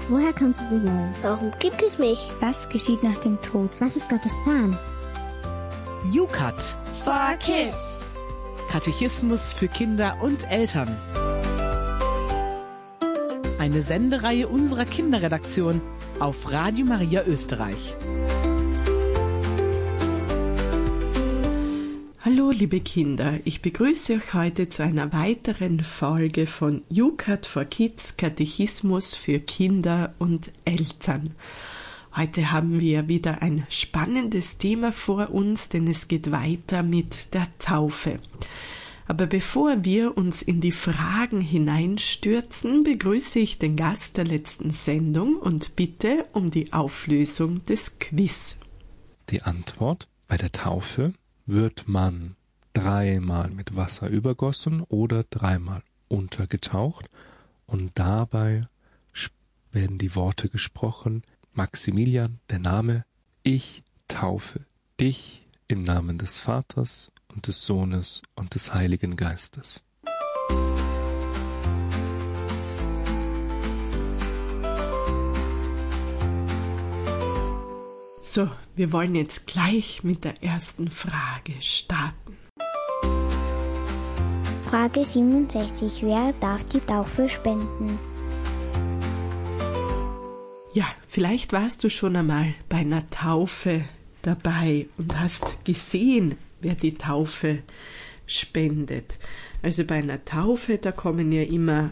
Woher kommt diese Welt? Warum gibt es mich? Was geschieht nach dem Tod? Was ist Gottes Plan? UCAT for Kids. Katechismus für Kinder und Eltern. Eine Sendereihe unserer Kinderredaktion auf Radio Maria Österreich. Hallo liebe Kinder, ich begrüße euch heute zu einer weiteren Folge von UCAT for Kids, Katechismus für Kinder und Eltern. Heute haben wir wieder ein spannendes Thema vor uns, denn es geht weiter mit der Taufe. Aber bevor wir uns in die Fragen hineinstürzen, begrüße ich den Gast der letzten Sendung und bitte um die Auflösung des Quiz. Die Antwort: Bei der Taufe wird man 3-mal mit Wasser übergossen oder 3-mal untergetaucht und dabei werden die Worte gesprochen: Maximilian, der Name, ich taufe dich im Namen des Vaters und des Sohnes und des Heiligen Geistes. So, wir wollen jetzt gleich mit der ersten Frage starten. Frage 67. Wer darf die Taufe spenden? Ja, vielleicht warst du schon einmal bei einer Taufe dabei und hast gesehen, wer die Taufe spendet. Also bei einer Taufe, da kommen ja immer,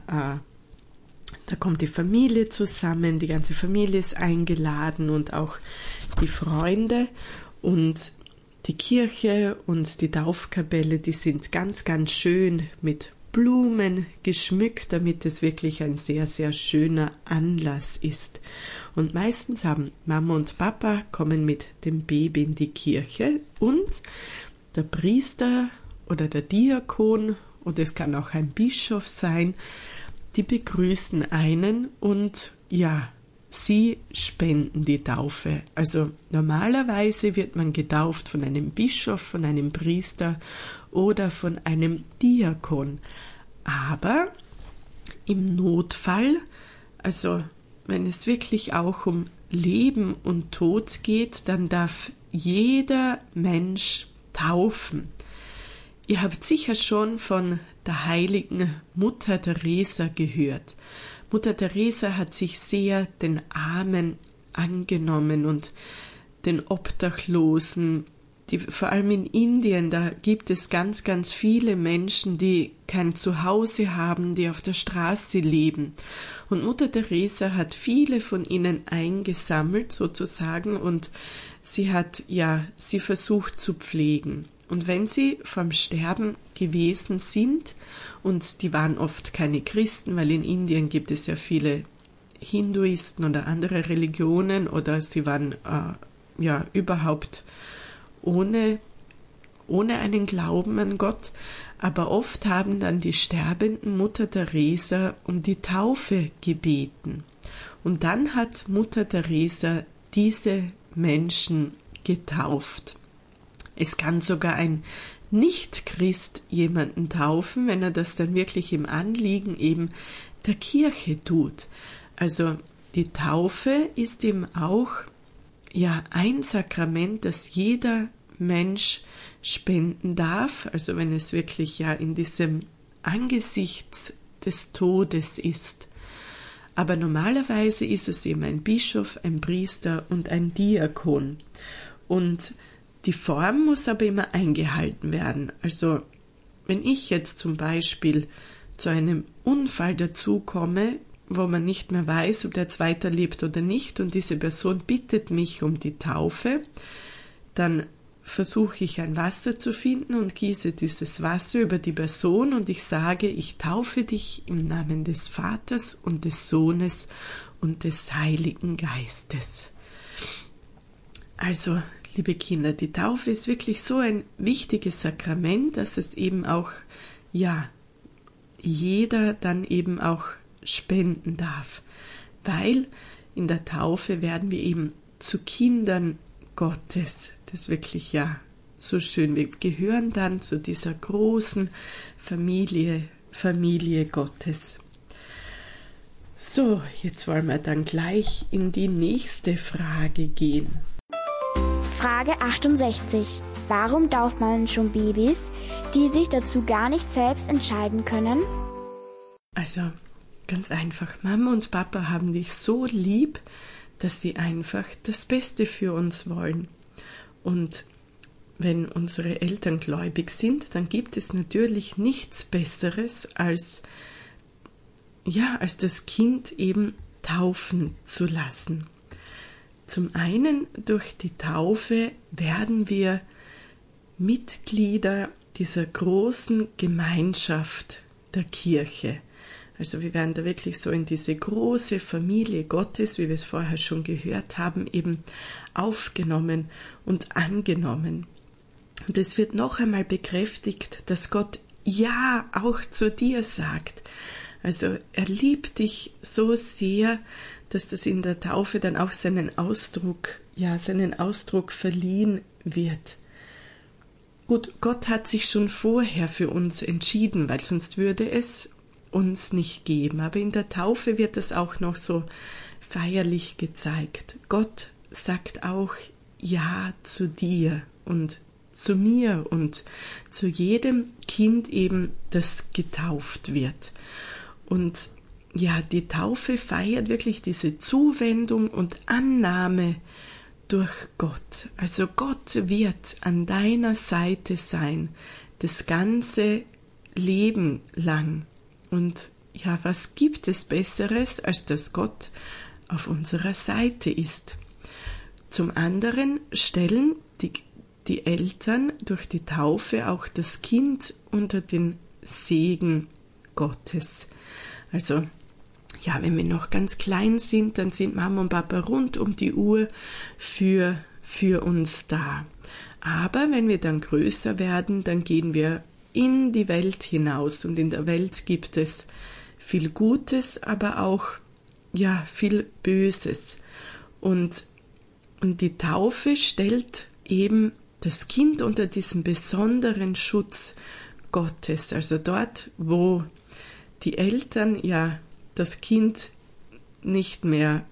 da kommt die Familie zusammen, die ganze Familie ist eingeladen und auch die Freunde, und die Kirche und die Taufkapelle, die sind ganz, ganz schön mit Blumen geschmückt, damit es wirklich ein sehr, sehr schöner Anlass ist. Und meistens haben Mama und Papa kommen mit dem Baby in die Kirche und der Priester oder der Diakon, oder es kann auch ein Bischof sein, die begrüßen einen und ja, sie spenden die Taufe. Also normalerweise wird man getauft von einem Bischof, von einem Priester oder von einem Diakon. Aber im Notfall, also wenn es wirklich auch um Leben und Tod geht, dann darf jeder Mensch taufen. Ihr habt sicher schon von der heiligen Mutter Teresa gehört. Mutter Teresa hat sich sehr den Armen angenommen und den Obdachlosen. Vor allem in Indien, da gibt es ganz, ganz viele Menschen, die kein Zuhause haben, die auf der Straße leben. Und Mutter Teresa hat viele von ihnen eingesammelt sozusagen und sie versucht zu pflegen. Und wenn sie vom Sterben gewesen sind, und die waren oft keine Christen, weil in Indien gibt es ja viele Hinduisten oder andere Religionen, oder sie waren überhaupt ohne einen Glauben an Gott, aber oft haben dann die sterbenden Mutter Teresa um die Taufe gebeten. Und dann hat Mutter Teresa diese Menschen getauft. Es kann sogar ein Nicht-Christ jemanden taufen, wenn er das dann wirklich im Anliegen eben der Kirche tut. Also die Taufe ist eben auch ein Sakrament, das jeder Mensch spenden darf, also wenn es wirklich in diesem Angesicht des Todes ist. Aber normalerweise ist es eben ein Bischof, ein Priester und ein Diakon. Und die Form muss aber immer eingehalten werden. Also wenn ich jetzt zum Beispiel zu einem Unfall dazukomme, wo man nicht mehr weiß, ob der jetzt weiterlebt oder nicht, und diese Person bittet mich um die Taufe, dann versuche ich ein Wasser zu finden und gieße dieses Wasser über die Person und ich sage, ich taufe dich im Namen des Vaters und des Sohnes und des Heiligen Geistes. Also, liebe Kinder, die Taufe ist wirklich so ein wichtiges Sakrament, dass es eben auch, jeder dann eben auch spenden darf, weil in der Taufe werden wir eben zu Kindern Gottes. Das ist wirklich so schön. Wir gehören dann zu dieser großen Familie Gottes. So, jetzt wollen wir dann gleich in die nächste Frage gehen. Frage 68. Warum tauft man schon Babys, die sich dazu gar nicht selbst entscheiden können? Also, ganz einfach. Mama und Papa haben dich so lieb, dass sie einfach das Beste für uns wollen. Und wenn unsere Eltern gläubig sind, dann gibt es natürlich nichts Besseres, als das Kind eben taufen zu lassen. Zum einen durch die Taufe werden wir Mitglieder dieser großen Gemeinschaft der Kirche. Also wir werden da wirklich so in diese große Familie Gottes, wie wir es vorher schon gehört haben, eben aufgenommen und angenommen. Und es wird noch einmal bekräftigt, dass Gott Ja auch zu dir sagt. Also er liebt dich so sehr, dass das in der Taufe dann auch seinen Ausdruck verliehen wird. Gut, Gott hat sich schon vorher für uns entschieden, weil sonst würde es uns nicht geben. Aber in der Taufe wird das auch noch so feierlich gezeigt. Gott sagt auch Ja zu dir und zu mir und zu jedem Kind eben, das getauft wird. Und ja, die Taufe feiert wirklich diese Zuwendung und Annahme durch Gott. Also Gott wird an deiner Seite sein, das ganze Leben lang. Und ja, was gibt es Besseres, als dass Gott auf unserer Seite ist? Zum anderen stellen die Eltern durch die Taufe auch das Kind unter den Segen Gottes. Also, ja, wenn wir noch ganz klein sind, dann sind Mama und Papa rund um die Uhr für uns da. Aber wenn wir dann größer werden, dann gehen wir in die Welt hinaus und in der Welt gibt es viel Gutes, aber auch viel Böses. Und die Taufe stellt eben das Kind unter diesem besonderen Schutz Gottes. Also dort, wo die Eltern das Kind nicht mehr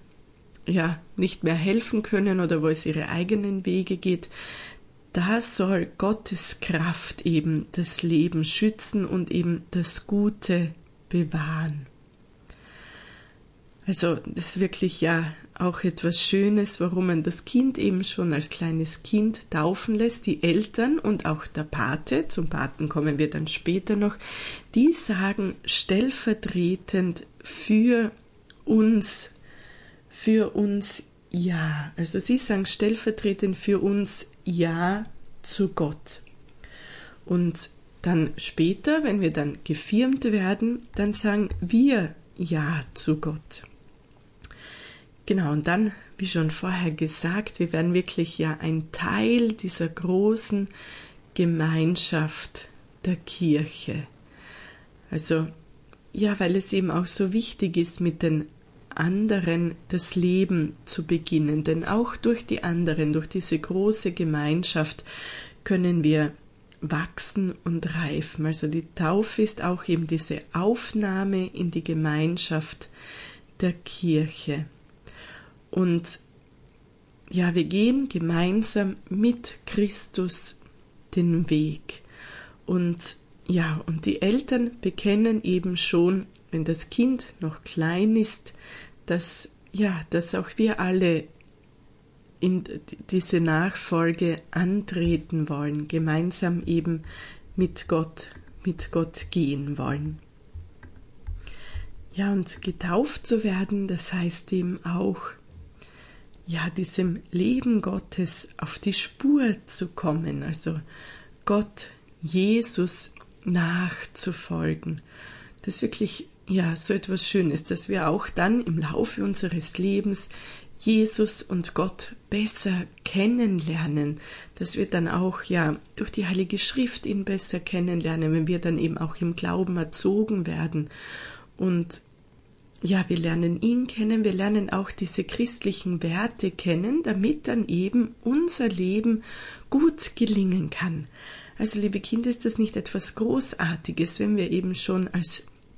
helfen können oder wo es ihre eigenen Wege geht, da soll Gottes Kraft eben das Leben schützen und eben das Gute bewahren. Also das ist wirklich auch etwas Schönes, warum man das Kind eben schon als kleines Kind taufen lässt. Die Eltern und auch der Pate, zum Paten kommen wir dann später noch, die sagen stellvertretend für uns Ja. Also sie sagen stellvertretend für uns Ja zu Gott. Und dann später, wenn wir dann gefirmt werden, dann sagen wir Ja zu Gott. Genau, und dann, wie schon vorher gesagt, wir werden wirklich ein Teil dieser großen Gemeinschaft der Kirche. Also, weil es eben auch so wichtig ist, mit den anderen das Leben zu beginnen. Denn auch durch die anderen, durch diese große Gemeinschaft können wir wachsen und reifen. Also die Taufe ist auch eben diese Aufnahme in die Gemeinschaft der Kirche. Und wir gehen gemeinsam mit Christus den Weg. Und die Eltern bekennen eben schon, wenn das Kind noch klein ist, dass auch wir alle in diese Nachfolge antreten wollen, gemeinsam eben mit Gott gehen wollen. Ja, und getauft zu werden, das heißt eben auch, diesem Leben Gottes auf die Spur zu kommen, also Gott, Jesus nachzufolgen. Das ist wirklich so etwas Schönes, dass wir auch dann im Laufe unseres Lebens Jesus und Gott besser kennenlernen, dass wir dann auch durch die Heilige Schrift ihn besser kennenlernen, wenn wir dann eben auch im Glauben erzogen werden. Und wir lernen ihn kennen, wir lernen auch diese christlichen Werte kennen, damit dann eben unser Leben gut gelingen kann. Also liebe Kinder, ist das nicht etwas Großartiges, wenn wir eben schon als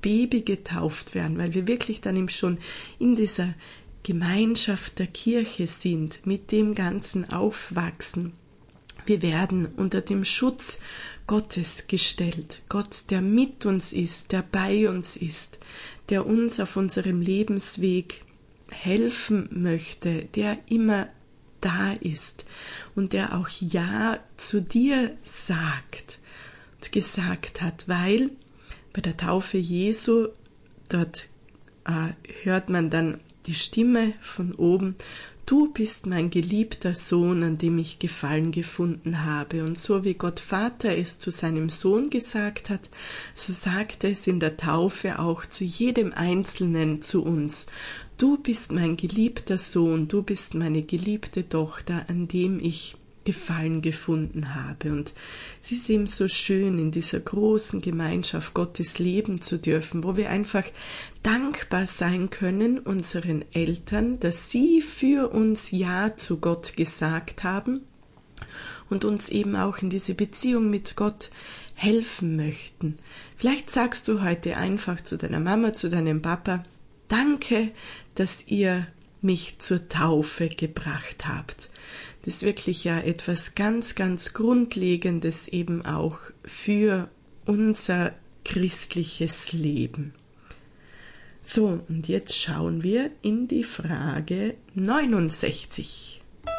Baby getauft werden, weil wir wirklich dann eben schon in dieser Gemeinschaft der Kirche sind, mit dem Ganzen aufwachsen. Wir werden unter dem Schutz Gottes gestellt. Gott, der mit uns ist, der bei uns ist, der uns auf unserem Lebensweg helfen möchte, der immer da ist und der auch Ja zu dir sagt und gesagt hat, weil bei der Taufe Jesu, dort hört man dann die Stimme von oben: Du bist mein geliebter Sohn, an dem ich Gefallen gefunden habe. Und so wie Gott Vater es zu seinem Sohn gesagt hat, so sagt er es in der Taufe auch zu jedem Einzelnen zu uns. Du bist mein geliebter Sohn, du bist meine geliebte Tochter, an dem ich Gefallen gefunden habe. Und es ist eben so schön, in dieser großen Gemeinschaft Gottes leben zu dürfen, wo wir einfach dankbar sein können unseren Eltern, dass sie für uns Ja zu Gott gesagt haben und uns eben auch in diese Beziehung mit Gott helfen möchten. Vielleicht sagst du heute einfach zu deiner Mama, zu deinem Papa: Danke, dass ihr mich zur Taufe gebracht habt. Das ist wirklich ja etwas ganz, ganz Grundlegendes eben auch für unser christliches Leben. So, und jetzt schauen wir in die Frage 69.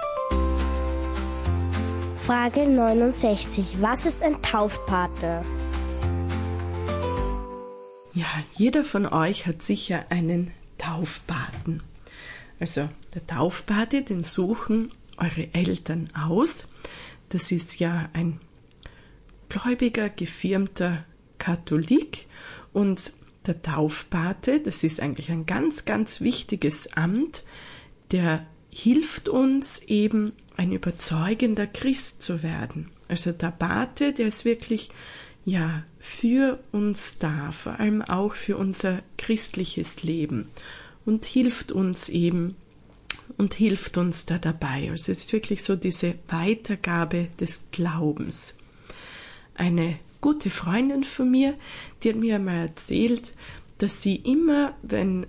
Frage 69. Was ist ein Taufpate? Ja, jeder von euch hat sicher einen Taufpaten. Also der Taufpate, den suchen eure Eltern aus. Das ist ja ein gläubiger, gefirmter Katholik, und der Taufpate, das ist eigentlich ein ganz, ganz wichtiges Amt, der hilft uns eben, ein überzeugender Christ zu werden. Also der Pate, der ist wirklich ja für uns da, vor allem auch für unser christliches Leben, und hilft uns eben und hilft uns da dabei. Also es ist wirklich so diese Weitergabe des Glaubens. Eine gute Freundin von mir, die hat mir einmal erzählt, dass sie immer, wenn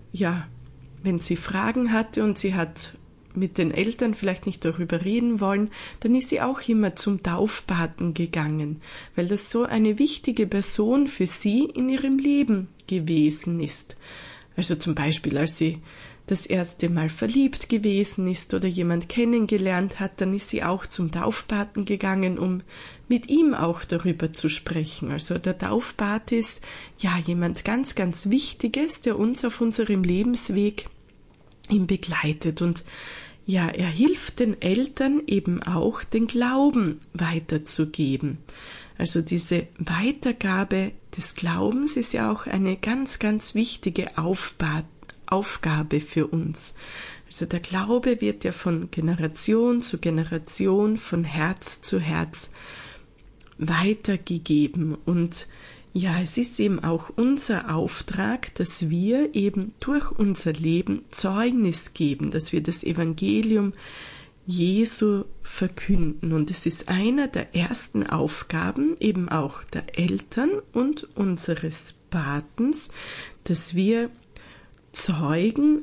sie Fragen hatte und sie hat mit den Eltern vielleicht nicht darüber reden wollen, dann ist sie auch immer zum Taufpaten gegangen, weil das so eine wichtige Person für sie in ihrem Leben gewesen ist. Also zum Beispiel, als sie das erste Mal verliebt gewesen ist oder jemand kennengelernt hat, dann ist sie auch zum Taufpaten gegangen, um mit ihm auch darüber zu sprechen. Also der Taufpate ist ja jemand ganz, ganz Wichtiges, der uns auf unserem Lebensweg ihn begleitet. Und ja, er hilft den Eltern eben auch, den Glauben weiterzugeben. Also diese Weitergabe des Glaubens ist ja auch eine ganz, ganz wichtige Aufgabe für uns. Also der Glaube wird ja von Generation zu Generation, von Herz zu Herz weitergegeben. Und ja, es ist eben auch unser Auftrag, dass wir eben durch unser Leben Zeugnis geben, dass wir das Evangelium Jesu verkünden. Und es ist einer der ersten Aufgaben eben auch der Eltern und unseres Patens, dass wir Zeugen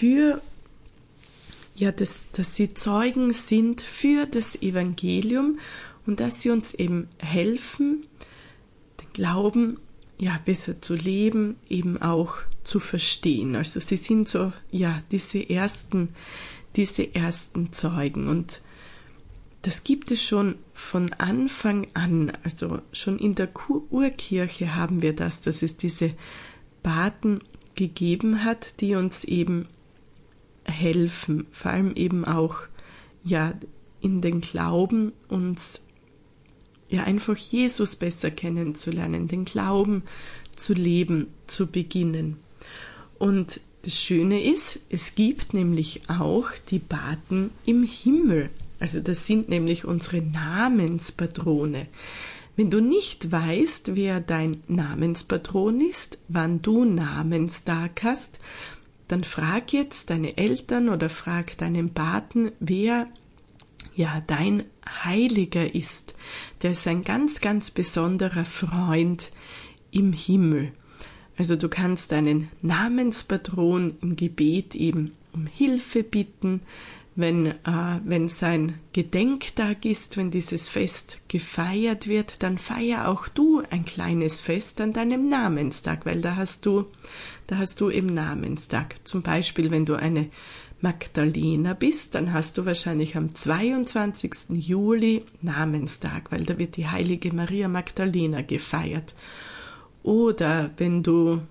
dass sie Zeugen sind für das Evangelium und dass sie uns eben helfen, den Glauben besser zu leben, eben auch zu verstehen. Also sie sind so diese ersten Zeugen, und das gibt es schon von Anfang an. Also schon in der Urkirche haben wir das, dass es diese Paten gegeben hat, die uns eben helfen, vor allem eben auch in den Glauben, uns einfach Jesus besser kennenzulernen, den Glauben zu leben, zu beginnen. Und das Schöne ist, es gibt nämlich auch die Paten im Himmel. Also das sind nämlich unsere Namenspatrone. Wenn du nicht weißt, wer dein Namenspatron ist, wann du Namenstag hast, dann frag jetzt deine Eltern oder frag deinen Paten, wer dein Heiliger ist. Der ist ein ganz, ganz besonderer Freund im Himmel. Also du kannst deinen Namenspatron im Gebet eben um Hilfe bitten, wenn sein Gedenktag ist, wenn dieses Fest gefeiert wird, dann feier auch du ein kleines Fest an deinem Namenstag, weil da hast du eben Namenstag. Zum Beispiel, wenn du eine Magdalena bist, dann hast du wahrscheinlich am 22. Juli Namenstag, weil da wird die heilige Maria Magdalena gefeiert. Oder wenn du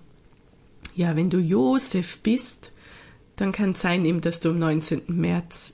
Josef bist, dann kann es sein, eben, dass du am 19. März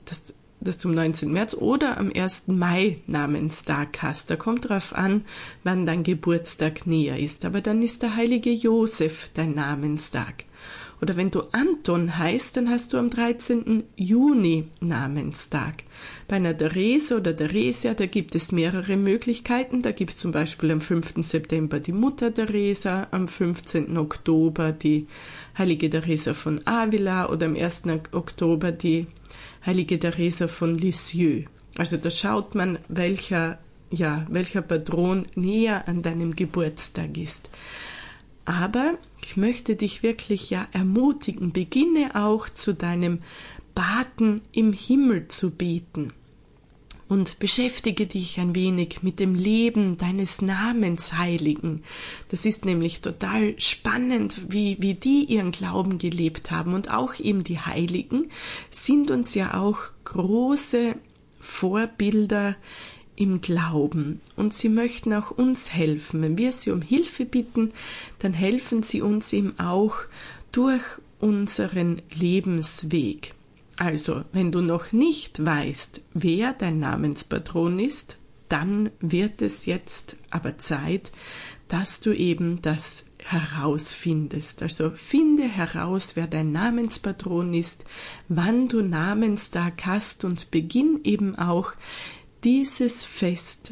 oder am 1. Mai Namenstag hast. Da kommt drauf an, wann dein Geburtstag näher ist. Aber dann ist der heilige Josef dein Namenstag. Oder wenn du Anton heißt, dann hast du am 13. Juni Namenstag. Bei einer Therese oder Theresia, da gibt es mehrere Möglichkeiten. Da gibt es zum Beispiel am 5. September die Mutter Teresa, am 15. Oktober die heilige Teresa von Avila oder am 1. Oktober die heilige Teresa von Lisieux. Also da schaut man, welcher Patron näher an deinem Geburtstag ist. Aber ich möchte dich wirklich ermutigen, beginne auch zu deinem Paten im Himmel zu beten und beschäftige dich ein wenig mit dem Leben deines Namensheiligen. Das ist nämlich total spannend, wie die ihren Glauben gelebt haben. Und auch eben die Heiligen sind uns ja auch große Vorbilder im Glauben, und sie möchten auch uns helfen. Wenn wir sie um Hilfe bitten, dann helfen sie uns eben auch durch unseren Lebensweg. Also, wenn du noch nicht weißt, wer dein Namenspatron ist, dann wird es jetzt aber Zeit, dass du eben das herausfindest. Also finde heraus, wer dein Namenspatron ist, wann du Namenstag hast, und beginn eben auch dieses Fest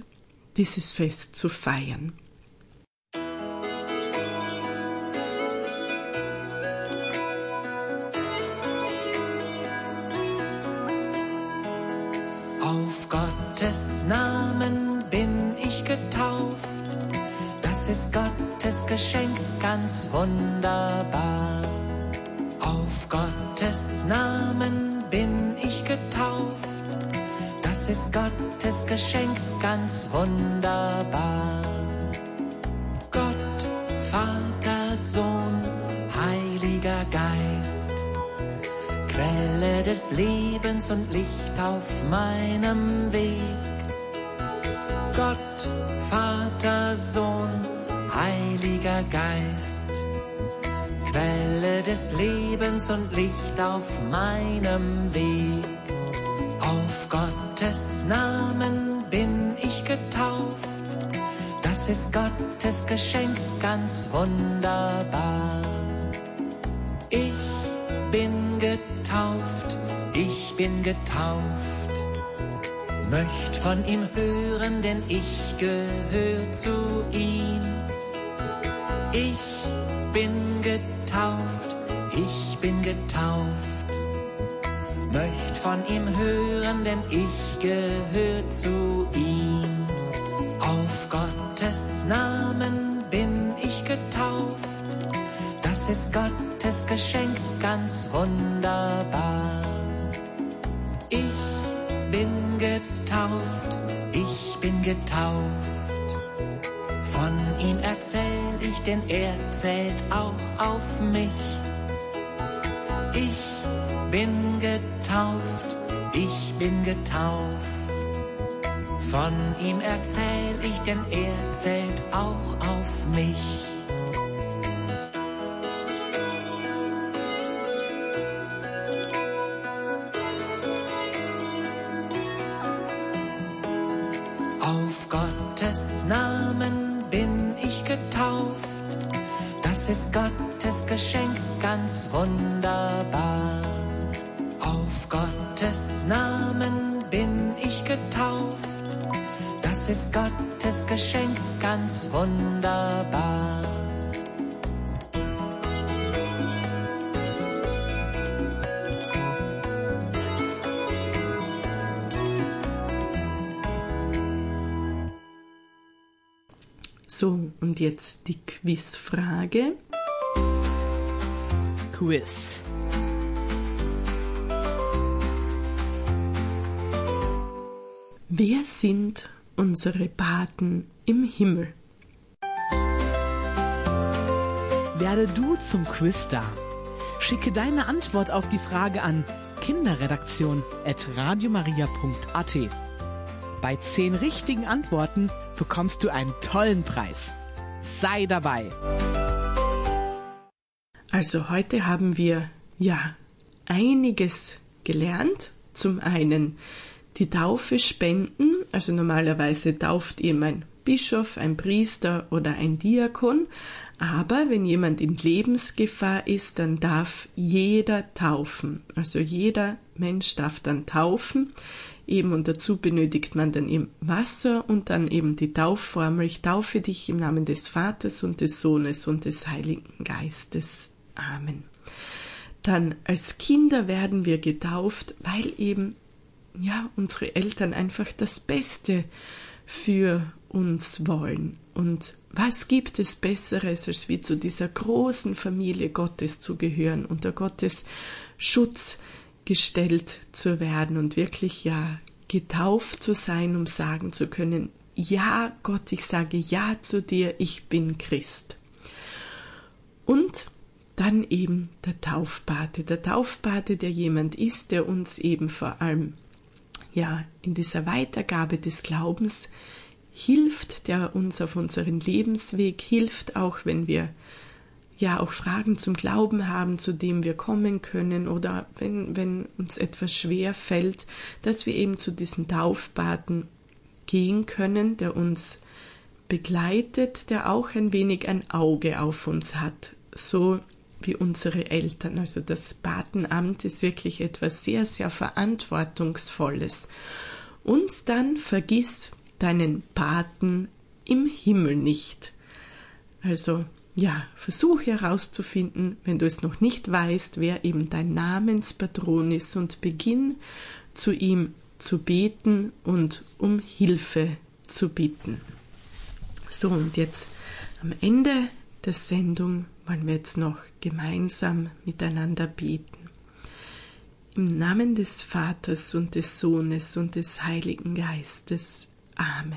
zu feiern. Auf Gottes Namen bin ich getauft, das ist Gottes Geschenk, ganz wunderbar. Auf Gottes Namen bin ich getauft, das ist Gottes Geschenk, ganz wunderbar. Gott, Vater, Sohn, Heiliger Geist, Quelle des Lebens und Licht auf meinem Weg. Gott, Vater, Sohn, Heiliger Geist, Quelle des Lebens und Licht auf meinem Weg. Auf Gottes Namen bin ich getauft, das ist Gottes Geschenk, ganz wunderbar. Ich bin getauft, möcht von ihm hören, denn ich gehör zu ihm. Ich bin getauft, möcht von ihm hören, denn ich gehör zu ihm. Auf Gottes Namen bin ich getauft, das ist Gottes Geschenk, ganz wunderbar. Ich bin getauft, von ihm erzähl ich, denn er zählt auch auf mich. Ich bin getauft, von ihm erzähl ich, denn er zählt auch auf mich. Auf Gottes Namen bin ich getauft, das ist Gottes Geschenk, ganz wunderbar. Auf Gottes Namen bin ich getauft, das ist Gottes Geschenk, ganz wunderbar. So, und jetzt die Quizfrage. Quiz. Wer sind unsere Paten im Himmel? Werde du zum Quizstar. Schicke deine Antwort auf die Frage an kinderredaktion@radiomaria.at. Bei 10 richtigen Antworten bekommst du einen tollen Preis. Sei dabei! Also heute haben wir einiges gelernt. Zum einen die Taufe spenden, also normalerweise tauft eben ein Bischof, ein Priester oder ein Diakon, aber wenn jemand in Lebensgefahr ist, dann darf jeder taufen. Also jeder Mensch darf dann taufen, eben und dazu benötigt man dann eben Wasser und dann eben die Taufformel: Ich taufe dich im Namen des Vaters und des Sohnes und des Heiligen Geistes. Amen. Dann als Kinder werden wir getauft, weil eben unsere Eltern einfach das Beste für uns wollen. Und was gibt es Besseres, als wie zu dieser großen Familie Gottes zu gehören, unter Gottes Schutz gestellt zu werden und wirklich getauft zu sein, um sagen zu können: Ja, Gott, ich sage Ja zu dir, ich bin Christ. Und dann eben der Taufpate, der jemand ist, der uns eben vor allem in dieser Weitergabe des Glaubens hilft, der uns auf unseren Lebensweg hilft, auch wenn wir auch Fragen zum Glauben haben, zu dem wir kommen können, oder wenn uns etwas schwer fällt, dass wir eben zu diesen Taufpaten gehen können, der uns begleitet, der auch ein wenig ein Auge auf uns hat, so wie unsere Eltern. Also das Patenamt ist wirklich etwas sehr, sehr Verantwortungsvolles. Und dann vergiss deinen Paten im Himmel nicht. Also versuch herauszufinden, wenn du es noch nicht weißt, wer eben dein Namenspatron ist, und beginn zu ihm zu beten und um Hilfe zu bitten. So, und jetzt am Ende der Sendung wollen wir jetzt noch gemeinsam miteinander beten. Im Namen des Vaters und des Sohnes und des Heiligen Geistes. Amen.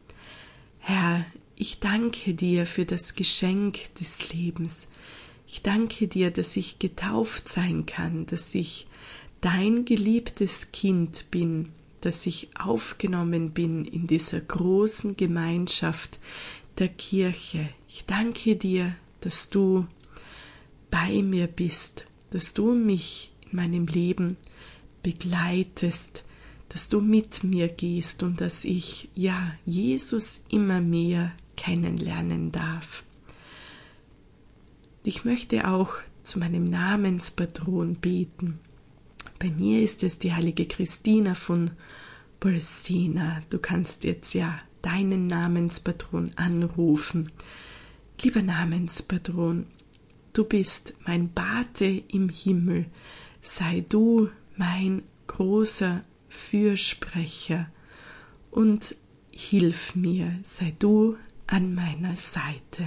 Herr, ich danke dir für das Geschenk des Lebens. Ich danke dir, dass ich getauft sein kann, dass ich dein geliebtes Kind bin, dass ich aufgenommen bin in dieser großen Gemeinschaft der Kirche. Ich danke dir, dass du bei mir bist, dass du mich in meinem Leben begleitest, dass du mit mir gehst und dass ich, Jesus immer mehr kennenlernen darf. Ich möchte auch zu meinem Namenspatron beten. Bei mir ist es die heilige Christina von Bolsena. Du kannst jetzt deinen Namenspatron anrufen. Lieber Namenspatron, du bist mein Pate im Himmel. Sei du mein großer Fürsprecher und hilf mir, sei du an meiner Seite.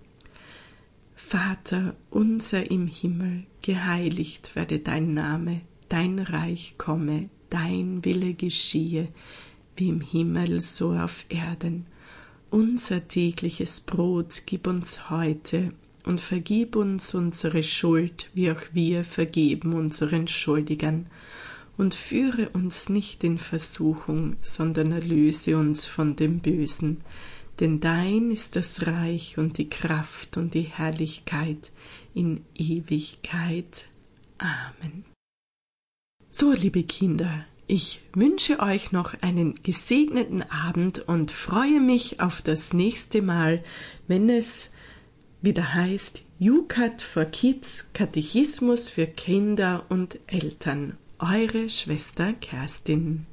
Vater unser im Himmel, geheiligt werde dein Name, dein Reich komme, dein Wille geschehe, wie im Himmel so auf Erden. Unser tägliches Brot gib uns heute und vergib uns unsere Schuld, wie auch wir vergeben unseren Schuldigern. Und führe uns nicht in Versuchung, sondern erlöse uns von dem Bösen. Denn dein ist das Reich und die Kraft und die Herrlichkeit in Ewigkeit. Amen. So, liebe Kinder, ich wünsche euch noch einen gesegneten Abend und freue mich auf das nächste Mal, wenn es wieder heißt Jukat for Kids, Katechismus für Kinder und Eltern. Eure Schwester Kerstin.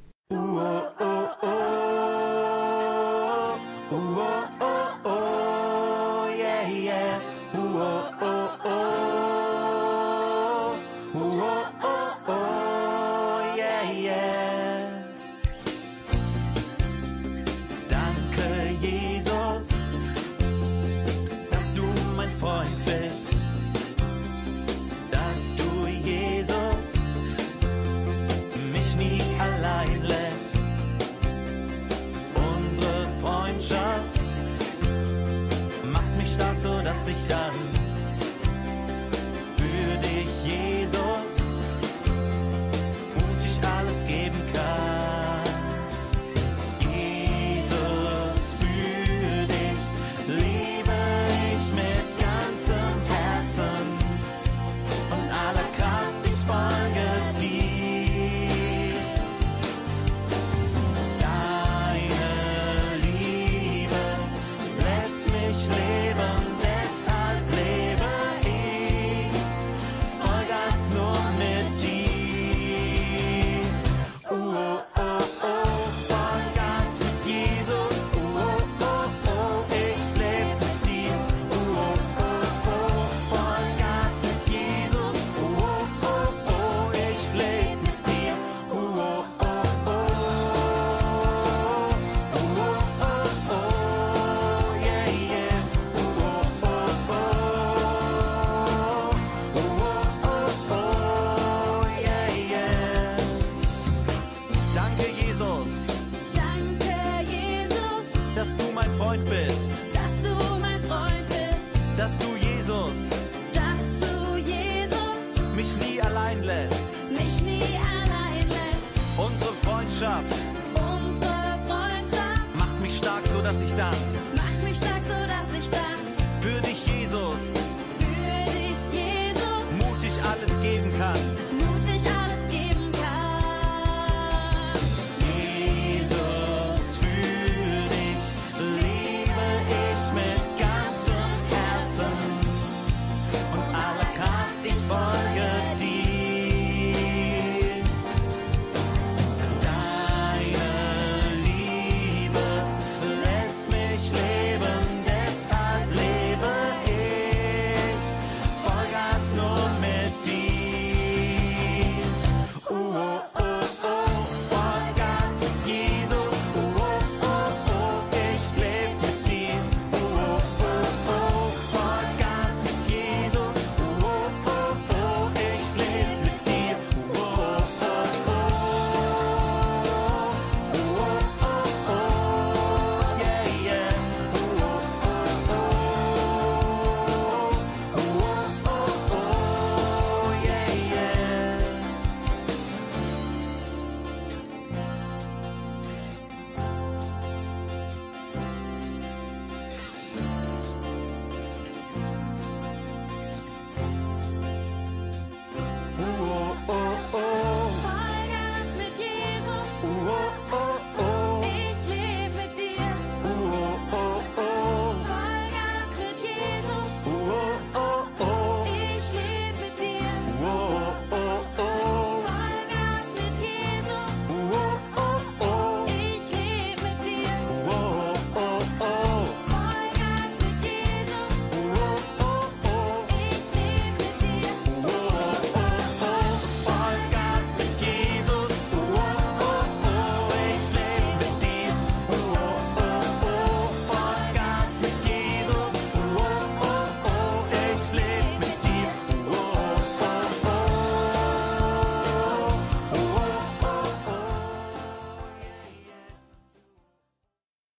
Danke, Jesus, dass du mein Freund bist. Jesus, dass du, Jesus, mich nie allein lässt. mich nie allein lässt. Unsere Freundschaft macht mich stark, so dass ich dann so dass ich dann für dich, Jesus,